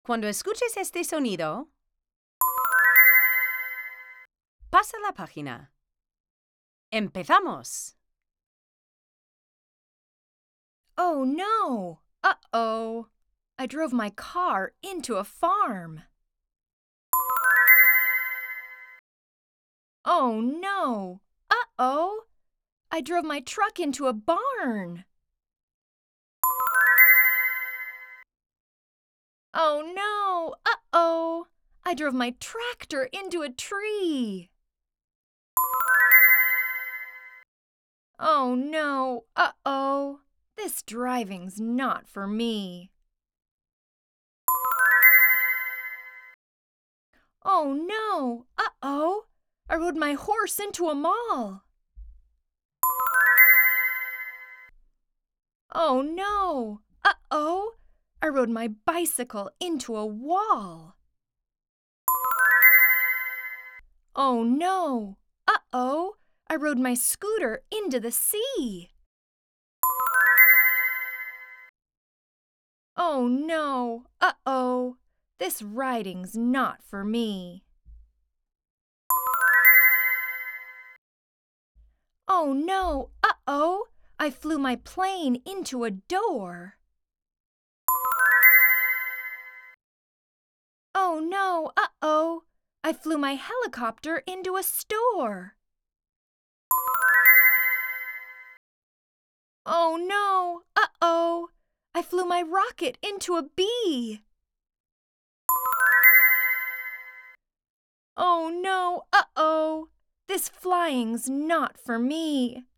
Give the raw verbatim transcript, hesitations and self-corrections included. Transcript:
Cuando escuches este sonido, pasa la página. ¡Empezamos! Oh no! Uh-oh! I drove my car into a farm. Oh no! Uh-oh! I drove my truck into a barn. Oh no! Uh-oh! I drove my tractor into a tree. Oh no! Uh-oh! This driving's not for me. Oh no! Uh-oh! I rode my horse into a mall. Oh no! Uh-oh! I rode my bicycle into a wall. Oh no! Uh-oh! I rode my scooter into the sea. Oh no! Uh-oh! This riding's not for me. Oh no! Uh-oh! I flew my plane into a door. Oh no! Uh-oh! I flew my helicopter into a store. Oh no! Uh-oh! I flew my rocket into a bee. Oh no! Uh-oh! This flying's not for me.